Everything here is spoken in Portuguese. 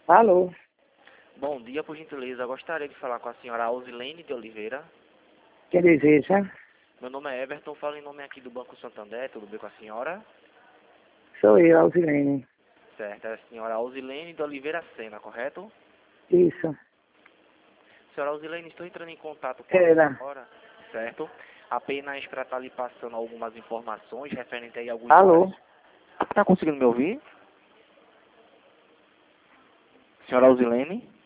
Alô, Bom dia, por gentileza. Eu gostaria de falar com a senhora Alzilene de Oliveira. quem deseja? Meu nome é Everton, falo em nome aqui do Banco Santander. Tudo bem com a senhora? Sou eu, Alzilene. Certo, é a senhora Alzilene de Oliveira Sena, correto? Isso, Senhora Alzilene, estou entrando em contato com a era. senhora, certo? Apenas para estar lhe passando algumas informações referente aí a alguns Alô, lugares. Está conseguindo me ouvir? Senhora Alzilene?